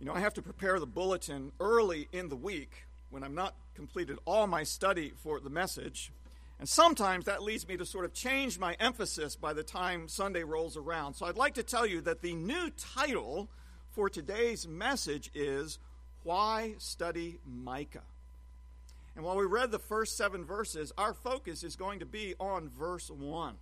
I have to prepare the bulletin early in the week when I'm not completed all my study for the message. And sometimes that leads me to sort of change my emphasis by the time Sunday rolls around. So I'd like to tell you that the new title for today's message is Why Study Micah? And while we read the first 7 verses, our focus is going to be on verse 1.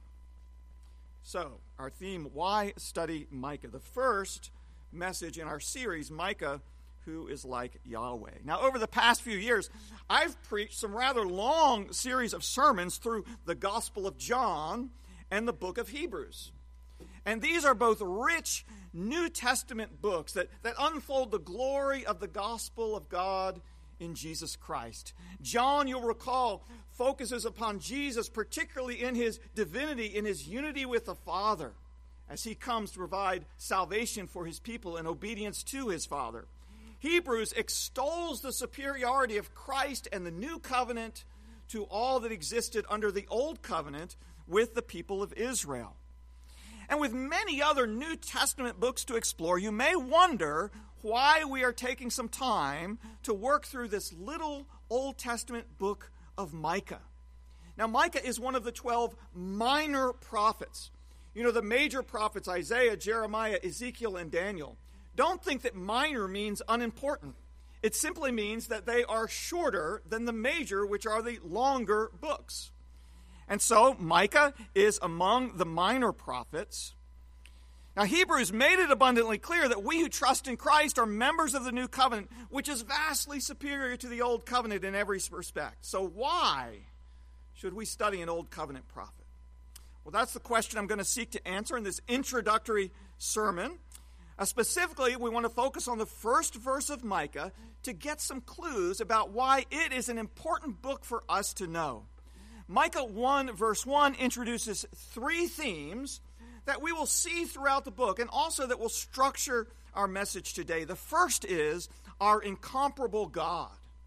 So, our theme, Why Study Micah? The first message in our series, Micah, Who is Like Yahweh. Now, over the past few years, I've preached some rather long series of sermons through the Gospel of John and the book of Hebrews. And these are both rich New Testament books that unfold the glory of the gospel of God in Jesus Christ. John, you'll recall, focuses upon Jesus, particularly in his divinity, in his unity with the Father, as he comes to provide salvation for his people in obedience to his Father. Hebrews extols the superiority of Christ and the new covenant to all that existed under the old covenant with the people of Israel. And with many other New Testament books to explore, you may wonder why we are taking some time to work through this little Old Testament book of Micah. Now, Micah is one of the 12 minor prophets. The major prophets, Isaiah, Jeremiah, Ezekiel, and Daniel. Don't think that minor means unimportant. It simply means that they are shorter than the major, which are the longer books. And so Micah is among the minor prophets. Now, Hebrews made it abundantly clear that we who trust in Christ are members of the new covenant, which is vastly superior to the old covenant in every respect. So why should we study an old covenant prophet? Well, that's the question I'm going to seek to answer in this introductory sermon. Specifically, we want to focus on the first verse of Micah to get some clues about why it is an important book for us to know. Micah 1, verse 1 introduces 3 themes that we will see throughout the book and also that will structure our message today. The first is our incomparable God.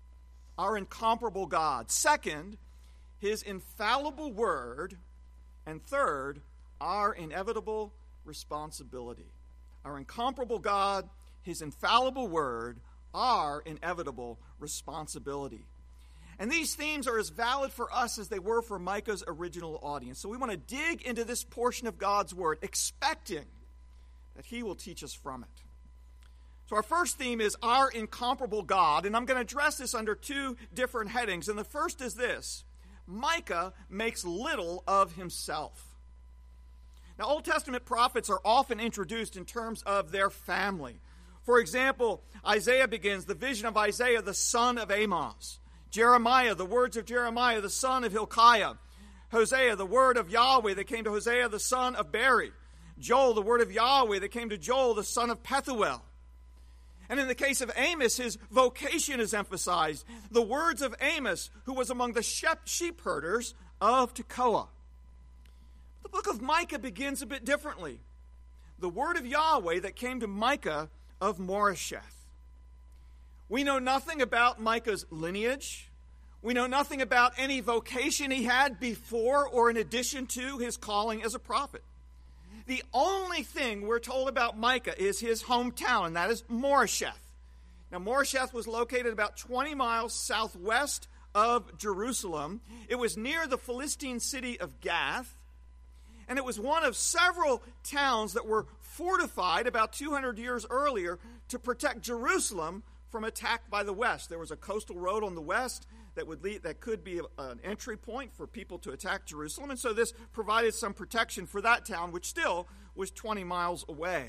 Our incomparable God. Second, his infallible word. And third, our inevitable responsibility. Our incomparable God, his infallible word, our inevitable responsibility. And these themes are as valid for us as they were for Micah's original audience. So we want to dig into this portion of God's word, expecting that he will teach us from it. So our first theme is our incomparable God, and I'm going to address this under 2 different headings. And the first is this: Micah makes little of himself. Now, Old Testament prophets are often introduced in terms of their family. For example, Isaiah begins the vision of Isaiah, the son of Amos. Jeremiah, the words of Jeremiah, the son of Hilkiah. Hosea, the word of Yahweh that came to Hosea, the son of Beri. Joel, the word of Yahweh that came to Joel, the son of Pethuel. And in the case of Amos, his vocation is emphasized. The words of Amos, who was among the sheep herders of Tekoa. The book of Micah begins a bit differently. The word of Yahweh that came to Micah of Moresheth. We know nothing about Micah's lineage. We know nothing about any vocation he had before or in addition to his calling as a prophet. The only thing we're told about Micah is his hometown, and that is Moresheth. Now, Moresheth was located about 20 miles southwest of Jerusalem. It was near the Philistine city of Gath, and it was one of several towns that were fortified about 200 years earlier to protect Jerusalem from attack by the west. There was a coastal road on the west that could be an entry point for people to attack Jerusalem. And so this provided some protection for that town, which still was 20 miles away.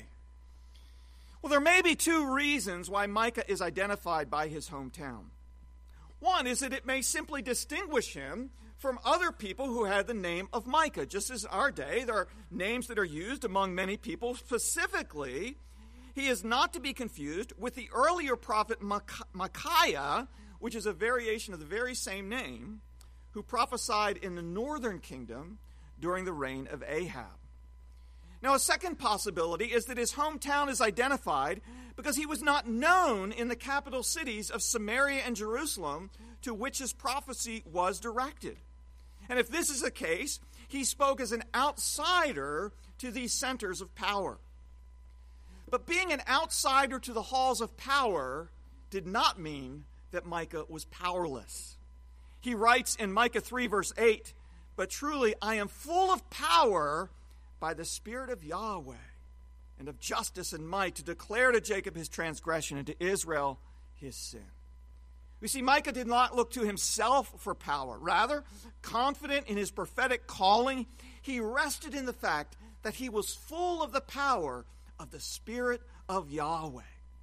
Well, there may be 2 reasons why Micah is identified by his hometown. One is that it may simply distinguish him from other people who had the name of Micah. Just as in our day, there are names that are used among many people. Specifically, he is not to be confused with the earlier prophet Micaiah, which is a variation of the very same name, who prophesied in the northern kingdom during the reign of Ahab. Now, a second possibility is that his hometown is identified because he was not known in the capital cities of Samaria and Jerusalem to which his prophecy was directed. And if this is the case, he spoke as an outsider to these centers of power. But being an outsider to the halls of power did not mean that Micah was powerless. He writes in Micah 3, verse 8, "But truly I am full of power by the Spirit of Yahweh, and of justice and might, to declare to Jacob his transgression and to Israel his sin." We see, Micah did not look to himself for power. Rather, confident in his prophetic calling, he rested in the fact that he was full of the power of the Spirit of Yahweh.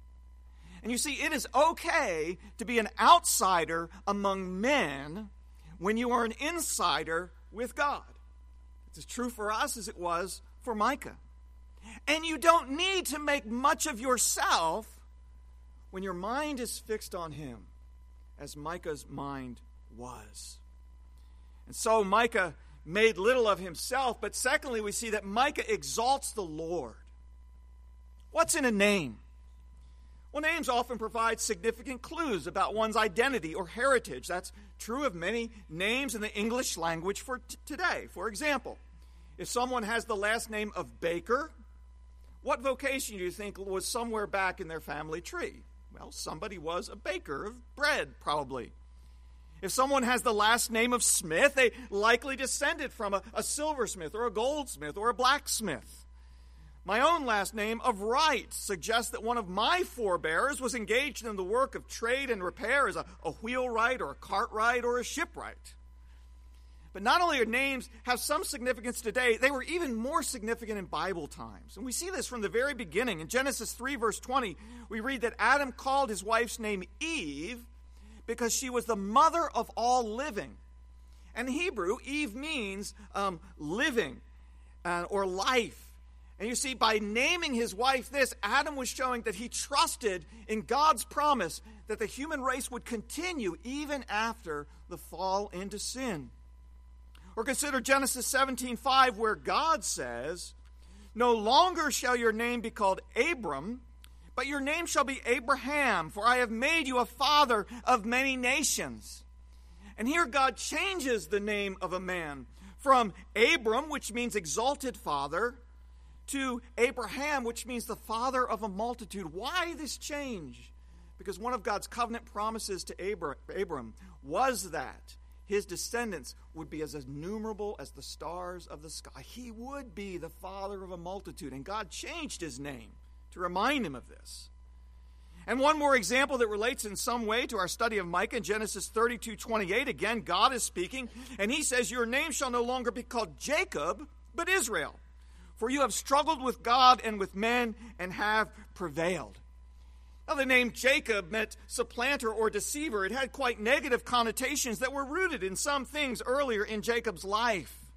And you see, it is okay to be an outsider among men when you are an insider with God. It's as true for us as it was for Micah. And you don't need to make much of yourself when your mind is fixed on him, as Micah's mind was. And so Micah made little of himself, but secondly, we see that Micah exalts the Lord. What's in a name? Well, names often provide significant clues about one's identity or heritage. That's true of many names in the English language for today. For example, if someone has the last name of Baker, what vocation do you think was somewhere back in their family tree? Well, somebody was a baker of bread, probably. If someone has the last name of Smith, they likely descended from a silversmith or a goldsmith or a blacksmith. My own last name of Wright suggests that one of my forebears was engaged in the work of trade and repair as a wheelwright or a cartwright or a shipwright. But not only are names have some significance today, they were even more significant in Bible times. And we see this from the very beginning. In Genesis 3, verse 20, we read that Adam called his wife's name Eve because she was the mother of all living. And in Hebrew, Eve means living or life. And you see, by naming his wife this, Adam was showing that he trusted in God's promise that the human race would continue even after the fall into sin. Or consider Genesis 17:5, where God says, "No longer shall your name be called Abram, but your name shall be Abraham, for I have made you a father of many nations." And here God changes the name of a man from Abram, which means exalted father, to Abraham, which means the father of a multitude. Why this change? Because one of God's covenant promises to Abram was that his descendants would be as innumerable as the stars of the sky. He would be the father of a multitude, and God changed his name to remind him of this. And one more example that relates in some way to our study of Micah, in Genesis 32:28, again, God is speaking, and he says, "Your name shall no longer be called Jacob, but Israel. For you have struggled with God and with men and have prevailed." Now, the name Jacob meant supplanter or deceiver. It had quite negative connotations that were rooted in some things earlier in Jacob's life.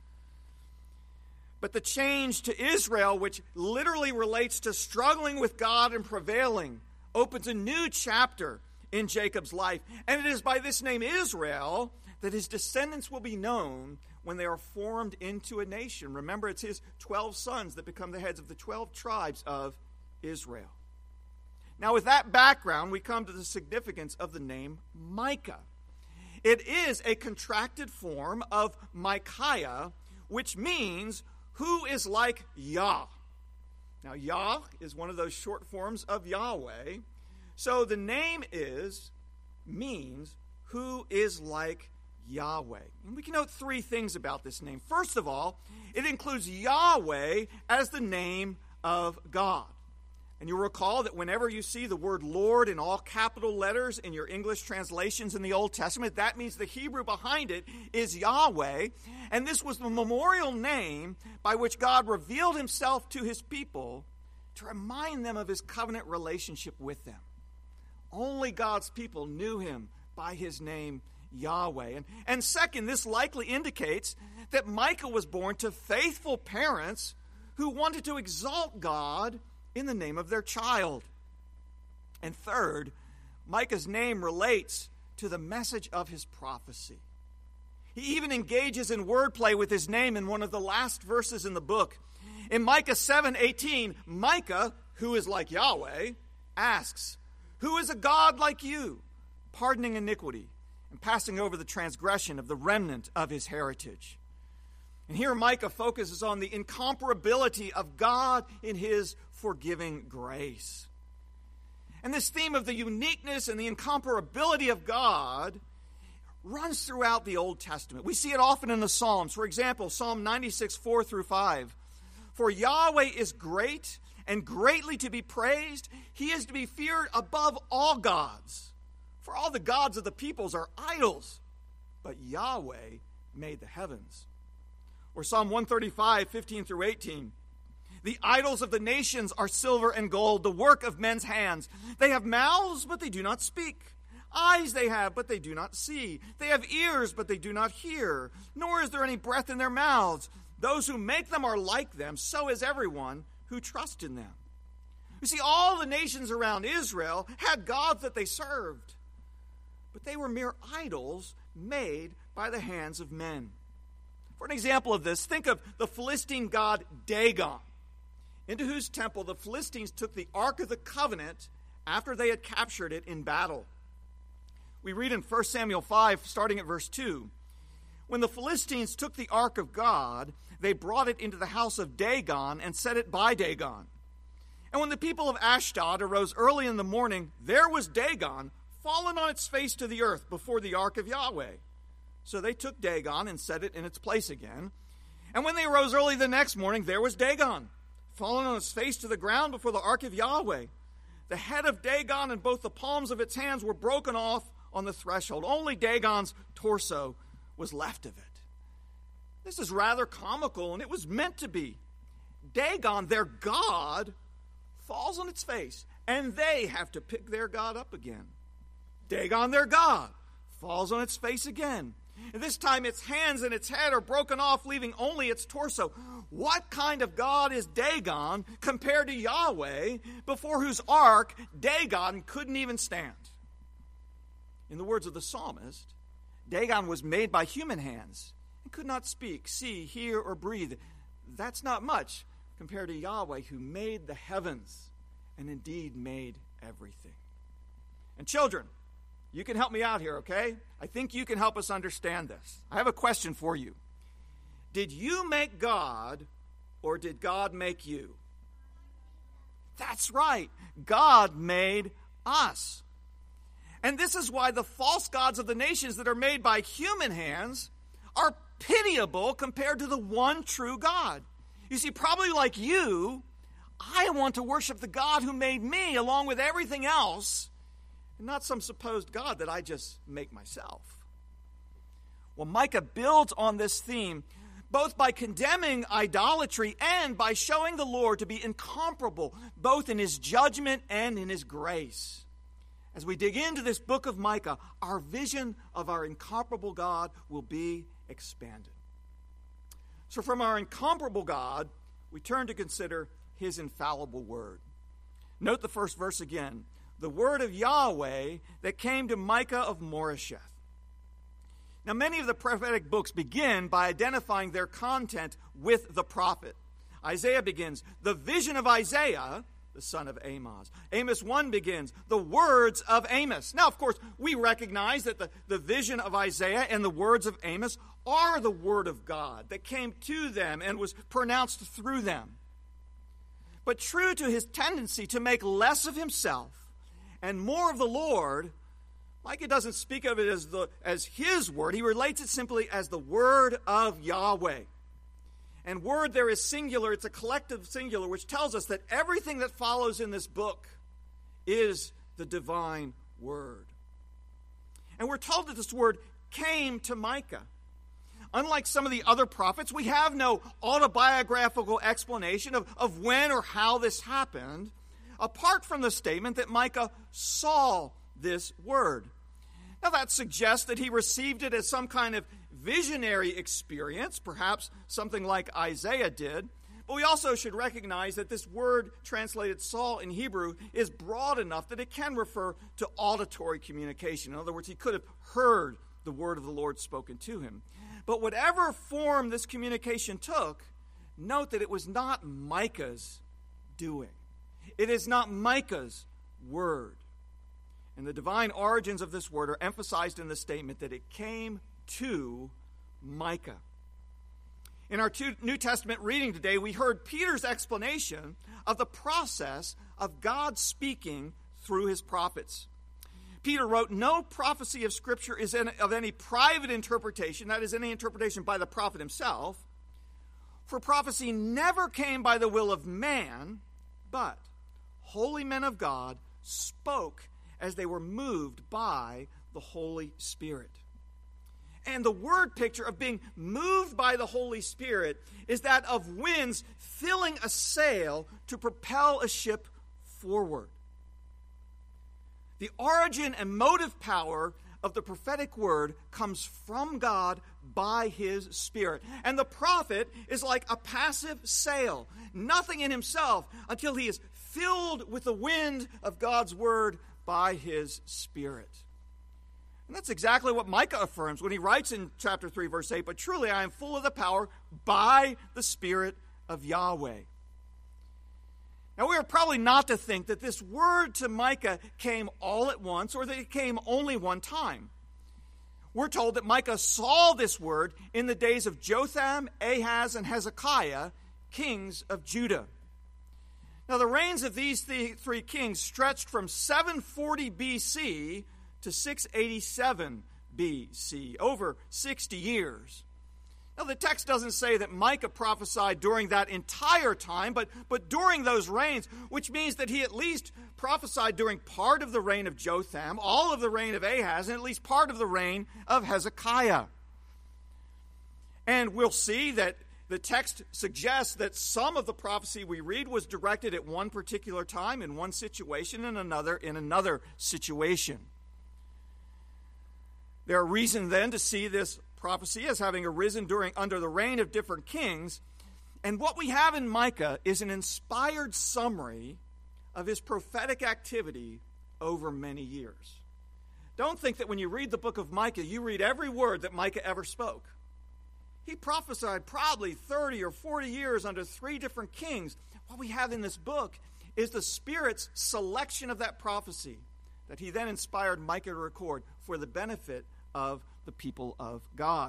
But the change to Israel, which literally relates to struggling with God and prevailing, opens a new chapter in Jacob's life. And it is by this name Israel that his descendants will be known when they are formed into a nation. Remember, it's his 12 sons that become the heads of the 12 tribes of Israel. Now, with that background, we come to the significance of the name Micah. It is a contracted form of Micaiah, which means who is like Yah. Now, Yah is one of those short forms of Yahweh. So the name means who is like Yahweh. And we can note three things about this name. First of all, it includes Yahweh as the name of God. And you'll recall that whenever you see the word Lord in all capital letters in your English translations in the Old Testament, that means the Hebrew behind it is Yahweh. And this was the memorial name by which God revealed himself to his people to remind them of his covenant relationship with them. Only God's people knew him by his name Yahweh. And second, this likely indicates that Micah was born to faithful parents who wanted to exalt God in the name of their child. And third, Micah's name relates to the message of his prophecy. He even engages in wordplay with his name in one of the last verses in the book. In Micah 7:18, Micah, who is like Yahweh, asks, "Who is a God like you, pardoning iniquity and passing over the transgression of the remnant of his heritage?" And here Micah focuses on the incomparability of God in his forgiving grace. And this theme of the uniqueness and the incomparability of God runs throughout the Old Testament. We see it often in the Psalms. For example, Psalm 96, 4 through 5. For Yahweh is great and greatly to be praised. He is to be feared above all gods. For all the gods of the peoples are idols, but Yahweh made the heavens. Or Psalm 135, 15 through 18. The idols of the nations are silver and gold, the work of men's hands. They have mouths, but they do not speak. Eyes they have, but they do not see. They have ears, but they do not hear. Nor is there any breath in their mouths. Those who make them are like them. So is everyone who trusts in them. You see, all the nations around Israel had gods that they served, but they were mere idols made by the hands of men. For an example of this, think of the Philistine god Dagon, into whose temple the Philistines took the Ark of the Covenant after they had captured it in battle. We read in 1 Samuel 5, starting at verse 2, when the Philistines took the Ark of God, they brought it into the house of Dagon and set it by Dagon. And when the people of Ashdod arose early in the morning, there was Dagon fallen on its face to the earth before the Ark of Yahweh. So they took Dagon and set it in its place again. And when they arose early the next morning, there was Dagon fallen on its face to the ground before the Ark of Yahweh. The head of Dagon and both the palms of its hands were broken off on the threshold. Only Dagon's torso was left of it. This is rather comical, and it was meant to be. Dagon, their god, falls on its face, and they have to pick their god up again. Dagon, their god, falls on its face again. And this time its hands and its head are broken off, leaving only its torso. What kind of god is Dagon compared to Yahweh, before whose ark Dagon couldn't even stand? In the words of the psalmist, Dagon was made by human hands and could not speak, see, hear, or breathe. That's not much compared to Yahweh, who made the heavens and indeed made everything. And children, you can help me out here, okay? I think you can help us understand this. I have a question for you. Did you make God, or did God make you? That's right. God made us. And this is why the false gods of the nations that are made by human hands are pitiable compared to the one true God. You see, probably like you, I want to worship the God who made me along with everything else, and not some supposed God that I just make myself. Well, Micah builds on this theme both by condemning idolatry and by showing the Lord to be incomparable, both in his judgment and in his grace. As we dig into this book of Micah, our vision of our incomparable God will be expanded. So from our incomparable God, we turn to consider his infallible word. Note the first verse again. The word of Yahweh that came to Micah of Moresheth. Now, many of the prophetic books begin by identifying their content with the prophet. Isaiah begins, the vision of Isaiah, the son of Amoz. Amos 1 begins, the words of Amos. Now, of course, we recognize that the vision of Isaiah and the words of Amos are the word of God that came to them and was pronounced through them. But true to his tendency to make less of himself and more of the Lord, Micah doesn't speak of it as his word. He relates it simply as the word of Yahweh. And word there is singular. It's a collective singular, which tells us that everything that follows in this book is the divine word. And we're told that this word came to Micah. Unlike some of the other prophets, we have no autobiographical explanation of when or how this happened, apart from the statement that Micah saw this word. Now that suggests that he received it as some kind of visionary experience, perhaps something like Isaiah did. But we also should recognize that this word translated saw in Hebrew is broad enough that it can refer to auditory communication. In other words, he could have heard the word of the Lord spoken to him. But whatever form this communication took, note that it was not Micah's doing. It is not Micah's word. And the divine origins of this word are emphasized in the statement that it came to Micah. In our New Testament reading today, we heard Peter's explanation of the process of God speaking through his prophets. Peter wrote, "No prophecy of Scripture is of any private interpretation," that is, any interpretation by the prophet himself, "for prophecy never came by the will of man, but holy men of God spoke as they were moved by the Holy Spirit." And the word picture of being moved by the Holy Spirit is that of winds filling a sail to propel a ship forward. The origin and motive power of the prophetic word comes from God by his Spirit. And the prophet is like a passive sail, nothing in himself until he is filled with the wind of God's word by his Spirit. And that's exactly what Micah affirms when he writes in chapter 3, verse 8, "But truly I am full of the power by the Spirit of Yahweh." Now, we are probably not to think that this word to Micah came all at once or that it came only one time. We're told that Micah saw this word in the days of Jotham, Ahaz, and Hezekiah, kings of Judah. Now, the reigns of these three kings stretched from 740 BC to 687 BC, over 60 years. Now, the text doesn't say that Micah prophesied during that entire time, but during those reigns, which means that he at least prophesied during part of the reign of Jotham, all of the reign of Ahaz, and at least part of the reign of Hezekiah. And we'll see that the text suggests that some of the prophecy we read was directed at one particular time, in one situation, and another in another situation. There are reasons then to see this prophecy as having arisen under the reign of different kings. And what we have in Micah is an inspired summary of his prophetic activity over many years. Don't think that when you read the book of Micah, you read every word that Micah ever spoke. He prophesied probably 30 or 40 years under three different kings. What we have in this book is the Spirit's selection of that prophecy that he then inspired Micah to record for the benefit of the people of God.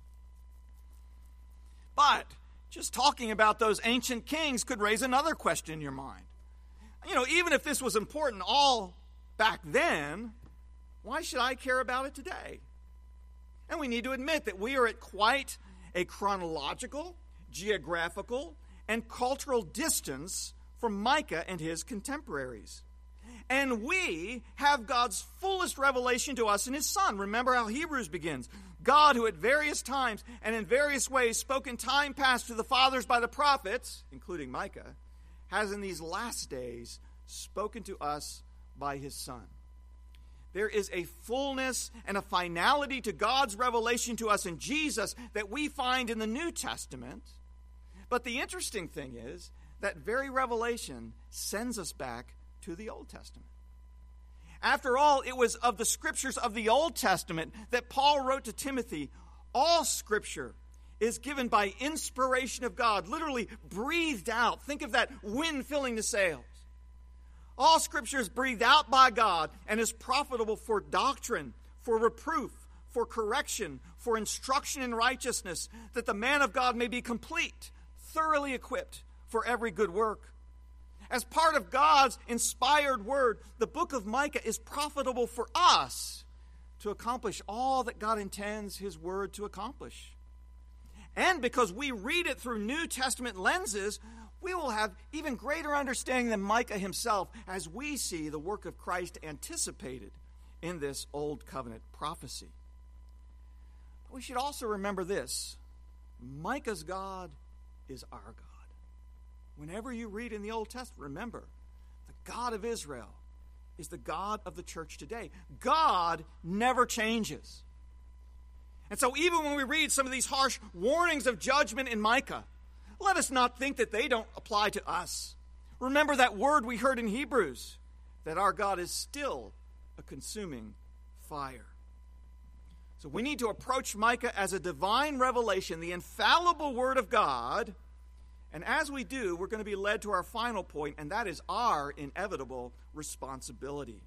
But just talking about those ancient kings could raise another question in your mind. Even if this was important all back then, why should I care about it today? And we need to admit that we are at quite a chronological, geographical, and cultural distance from Micah and his contemporaries. And we have God's fullest revelation to us in his Son. Remember how Hebrews begins. God, who at various times and in various ways spoke in time past to the fathers by the prophets, including Micah, has in these last days spoken to us by his Son. There is a fullness and a finality to God's revelation to us in Jesus that we find in the New Testament. But the interesting thing is that very revelation sends us back to the Old Testament. After all, it was of the scriptures of the Old Testament that Paul wrote to Timothy, all scripture is given by inspiration of God, literally breathed out. Think of that wind filling the sails. All scripture is breathed out by God and is profitable for doctrine, for reproof, for correction, for instruction in righteousness, that the man of God may be complete, thoroughly equipped for every good work. As part of God's inspired word, the book of Micah is profitable for us to accomplish all that God intends his word to accomplish. And because we read it through New Testament lenses, we will have even greater understanding than Micah himself as we see the work of Christ anticipated in this Old Covenant prophecy. But we should also remember this. Micah's God is our God. Whenever you read in the Old Testament, remember, the God of Israel is the God of the church today. God never changes. And so even when we read some of these harsh warnings of judgment in Micah, let us not think that they don't apply to us. Remember that word we heard in Hebrews, that our God is still a consuming fire. So we need to approach Micah as a divine revelation, the infallible word of God. And as we do, we're going to be led to our final point, and that is our inevitable responsibility.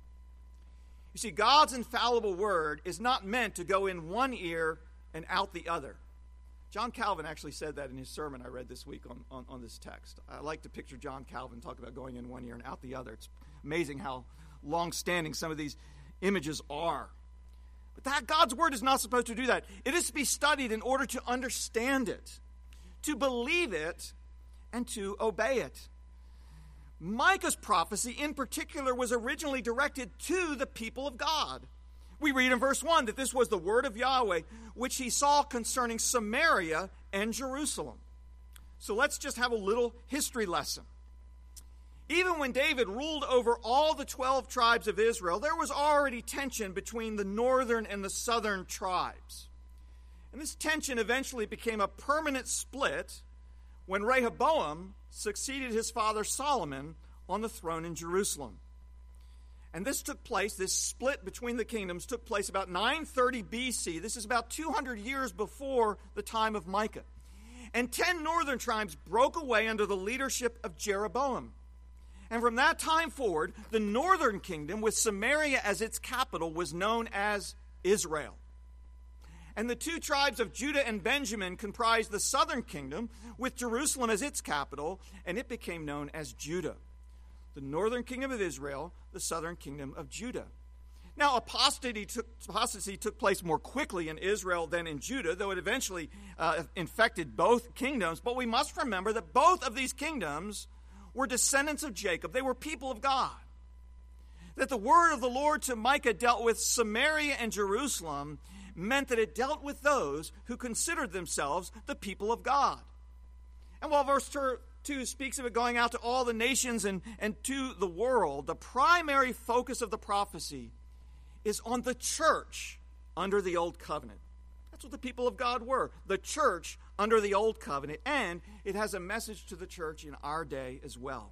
You see, God's infallible word is not meant to go in one ear and out the other. John Calvin actually said that in his sermon I read this week on this text. I like to picture John Calvin talk about going in one ear and out the other. It's amazing how long-standing some of these images are. But that God's word is not supposed to do that. It is to be studied in order to understand it, to believe it, and to obey it. Micah's prophecy in particular was originally directed to the people of God. We read in verse 1 that this was the word of Yahweh, which he saw concerning Samaria and Jerusalem. So let's just have a little history lesson. Even when David ruled over all the 12 tribes of Israel, there was already tension between the northern and the southern tribes. And this tension eventually became a permanent split when Rehoboam succeeded his father Solomon on the throne in Jerusalem. And this split between the kingdoms took place about 930 BC. This is about 200 years before the time of Micah. And 10 northern tribes broke away under the leadership of Jeroboam. And from that time forward, the northern kingdom, with Samaria as its capital, was known as Israel. And the 2 tribes of Judah and Benjamin comprised the southern kingdom, with Jerusalem as its capital, and it became known as Judah. The northern kingdom of Israel, the southern kingdom of Judah. Now, apostasy took place more quickly in Israel than in Judah, though it eventually infected both kingdoms. But we must remember that both of these kingdoms were descendants of Jacob. They were people of God. That the word of the Lord to Micah dealt with Samaria and Jerusalem meant that it dealt with those who considered themselves the people of God. And while verse 2 speaks of it going out to all the nations and to the world, the primary focus of the prophecy is on the church under the Old Covenant. That's what the people of God were, the church under the Old Covenant, and it has a message to the church in our day as well.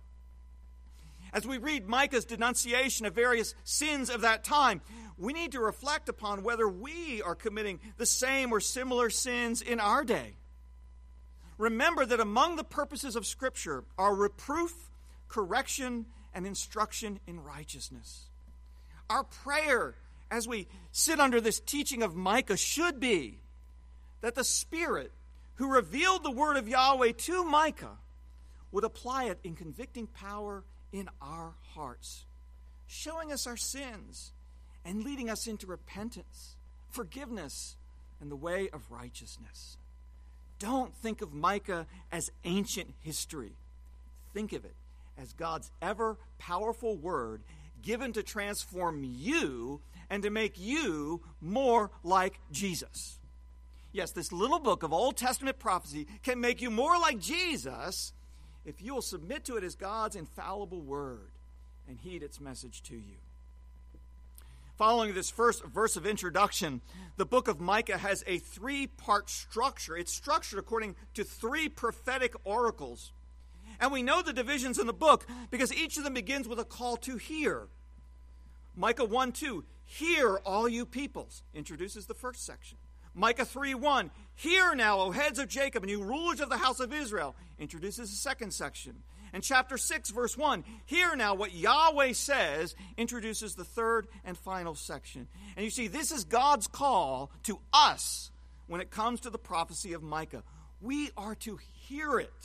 As we read Micah's denunciation of various sins of that time, we need to reflect upon whether we are committing the same or similar sins in our day. Remember that among the purposes of Scripture are reproof, correction, and instruction in righteousness. Our prayer as we sit under this teaching of Micah should be that the Spirit who revealed the word of Yahweh to Micah would apply it in convicting power in our hearts, showing us our sins and leading us into repentance, forgiveness, and the way of righteousness. Don't think of Micah as ancient history. Think of it as God's ever-powerful word given to transform you and to make you more like Jesus. Yes, this little book of Old Testament prophecy can make you more like Jesus if you will submit to it as God's infallible word and heed its message to you. Following this first verse of introduction, the book of Micah has a 3-part structure. It's structured according to 3 prophetic oracles. And we know the divisions in the book because each of them begins with a call to hear. Micah 1:2, hear all you peoples, introduces the first section. Micah 3:1, hear now, O heads of Jacob, and you rulers of the house of Israel, introduces the second section. And chapter 6, verse 1, hear now what Yahweh says, introduces the third and final section. And you see, this is God's call to us when it comes to the prophecy of Micah. We are to hear it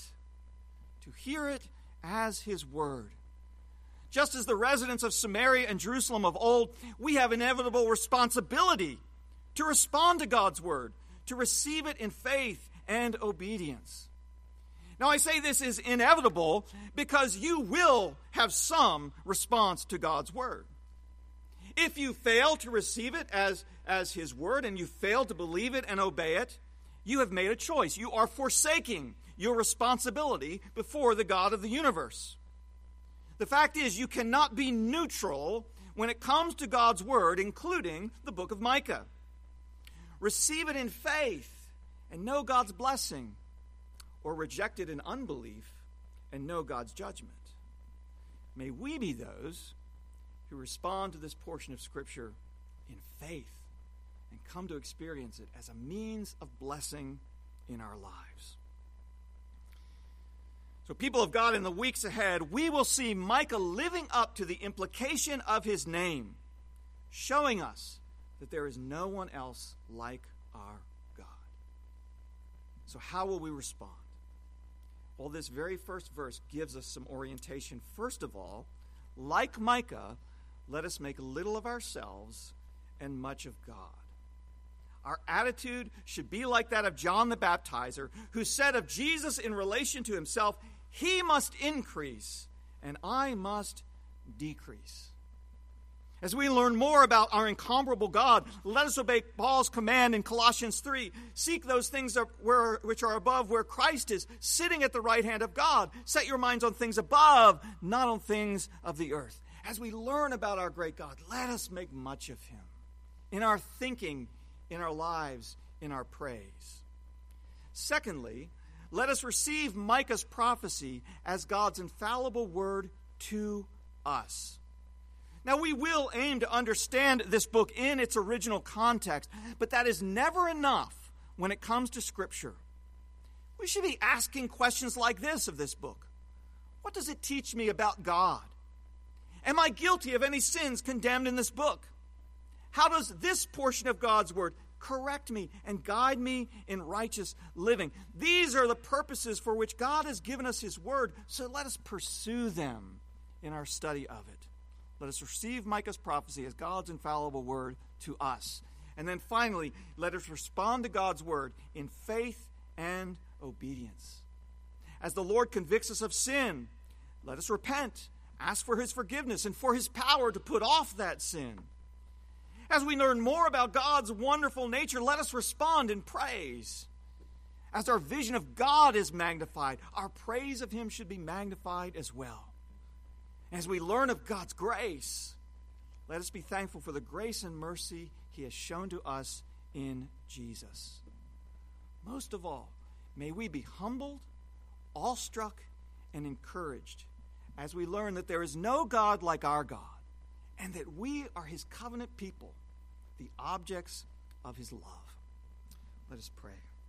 as his word. Just as the residents of Samaria and Jerusalem of old, we have inevitable responsibility to respond to God's word, to receive it in faith and obedience. Now, I say this is inevitable because you will have some response to God's word. If you fail to receive it as his word and you fail to believe it and obey it, you have made a choice. You are forsaking your responsibility before the God of the universe. The fact is, you cannot be neutral when it comes to God's word, including the book of Micah. Receive it in faith and know God's blessing, or reject it in unbelief and know God's judgment. May we be those who respond to this portion of Scripture in faith and come to experience it as a means of blessing in our lives. So, people of God, in the weeks ahead, we will see Micah living up to the implication of his name, showing us that there is no one else like our God. So how will we respond? Well, this very first verse gives us some orientation. First of all, like Micah, let us make little of ourselves and much of God. Our attitude should be like that of John the Baptizer, who said of Jesus in relation to himself, "He must increase, and I must decrease." As we learn more about our incomparable God, let us obey Paul's command in Colossians 3. Seek those things which are above, where Christ is, sitting at the right hand of God. Set your minds on things above, not on things of the earth. As we learn about our great God, let us make much of him in our thinking, in our lives, in our praise. Secondly, let us receive Micah's prophecy as God's infallible word to us. Now, we will aim to understand this book in its original context, but that is never enough when it comes to Scripture. We should be asking questions like this of this book. What does it teach me about God? Am I guilty of any sins condemned in this book? How does this portion of God's word correct me and guide me in righteous living? These are the purposes for which God has given us his word, so let us pursue them in our study of it. Let us receive Micah's prophecy as God's infallible word to us. And then finally, let us respond to God's word in faith and obedience. As the Lord convicts us of sin, let us repent, ask for his forgiveness, and for his power to put off that sin. As we learn more about God's wonderful nature, let us respond in praise. As our vision of God is magnified, our praise of him should be magnified as well. As we learn of God's grace, let us be thankful for the grace and mercy he has shown to us in Jesus. Most of all, may we be humbled, awestruck, and encouraged as we learn that there is no God like our God, and that we are his covenant people, the objects of his love. Let us pray.